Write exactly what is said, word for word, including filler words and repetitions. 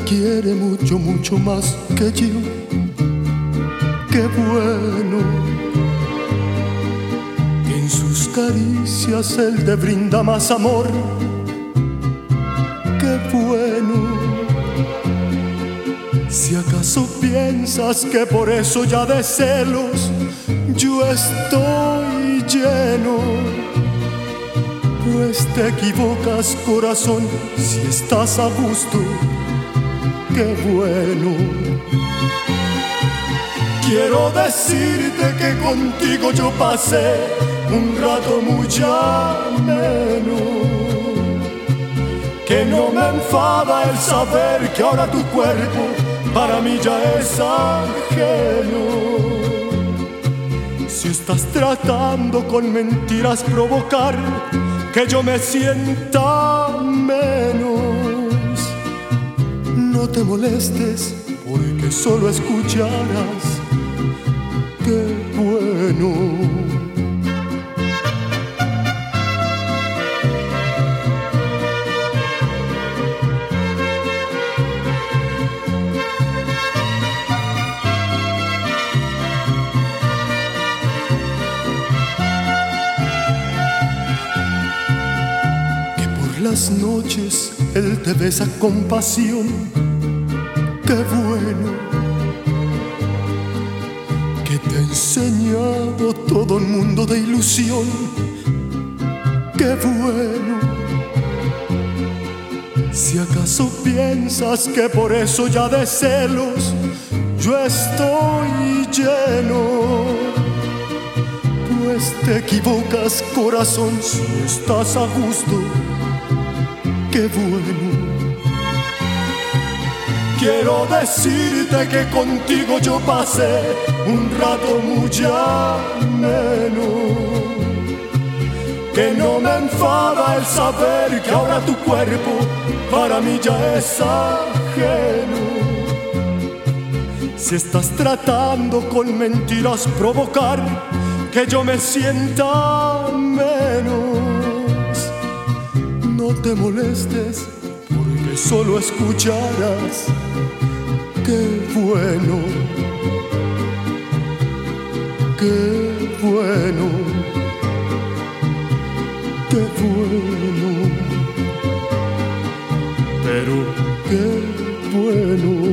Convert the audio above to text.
quiere mucho, mucho más que yo. Qué bueno que en sus caricias él te brinda más amor. Qué bueno. Si acaso piensas que por eso ya de celos yo estoy lleno, pues te equivocas, corazón, si estás a gusto. Qué bueno. Quiero decirte que contigo yo pasé un rato muy ameno, que no me enfada el saber que ahora tu cuerpo para mí ya es ajeno. Si estás tratando con mentiras provocar que yo me sienta menos, no te molestes porque solo escucharás. Qué bueno. Las noches él te besa con pasión. Qué bueno que te ha enseñado todo un mundo de ilusión. Qué bueno. Si acaso piensas que por eso ya de celos yo estoy lleno, pues te equivocas, corazón, si estás a gusto. Qué bueno. Quiero decirte que contigo yo pasé un rato muy ameno, que no me enfada el saber que ahora tu cuerpo para mí ya es ajeno. Si estás tratando con mentiras provocar que yo me sienta menos, no te molestes porque solo escucharás. Qué bueno, qué bueno, qué bueno, pero qué bueno.